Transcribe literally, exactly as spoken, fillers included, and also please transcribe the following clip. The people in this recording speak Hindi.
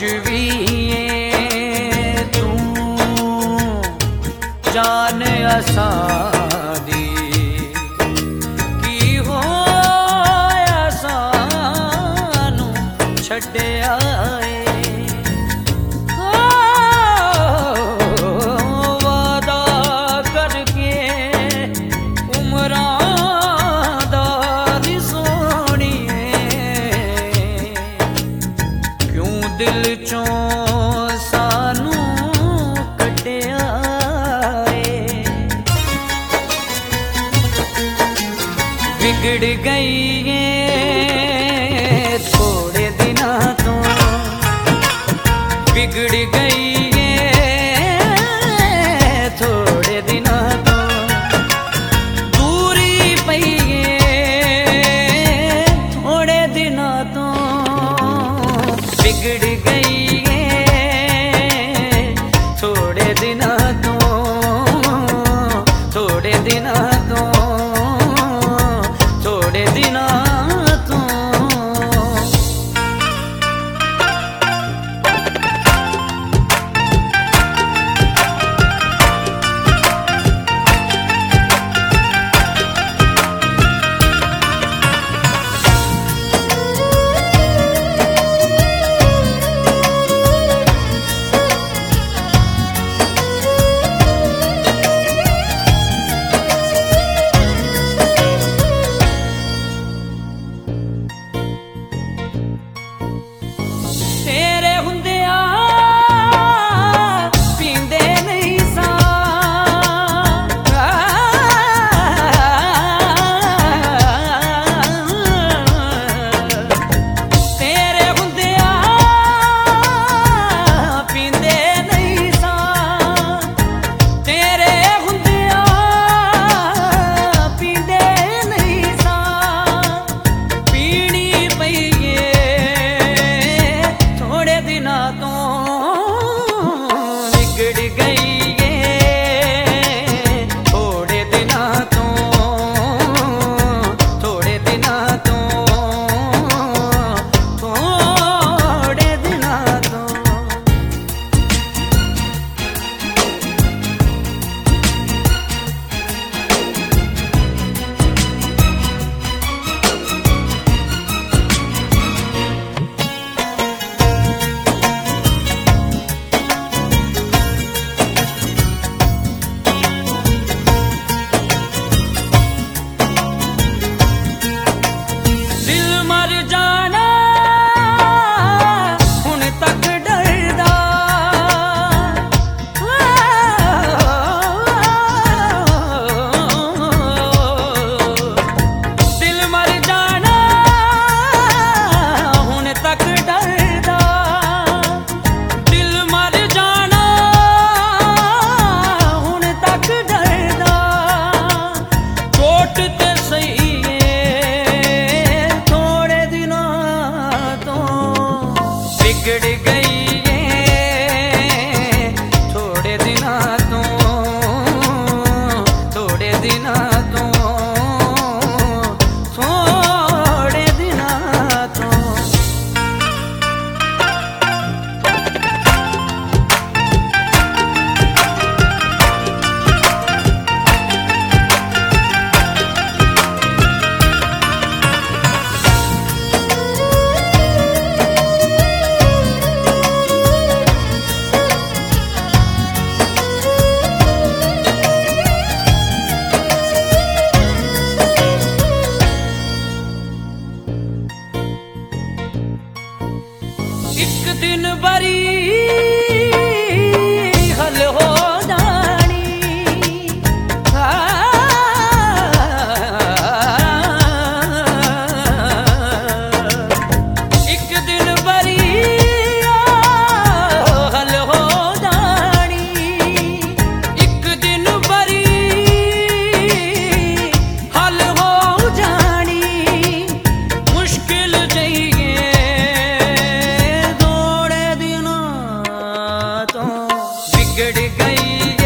भी तू जान असादी की हो सानू छड्डिया वादा करके उमरां दा सोहणीए क्यों दिल चों सानू कटिया बिगड़ गई है थोड़े दिना तो बिगड़ गई है थोड़े दिना तो दूरी पई है थोड़े दिना तो बिगड़ गई है थोड़े दिना तो थोड़े दिना तो थोड़े दिना तो तेरे हुंदिया पींदे नहीं सा तेरे हुंदिया पींदे नहीं सा तेरे हुंदिया पींदे नहीं सा पीनी पई थोड़े दिना तो बिगड़ गई है थोड़े दिना तो थोड़े दिना तो थोड़े दिना तो बिगड़ गई है थोड़े दिना तो थोड़े दिना तो थोड़े दिना तो एक दिन बरी हल हो जानी एक दिन बरी हल हो जानी एक दिन बरी हल हो जानी मुश्किल जइए बिगड़ गई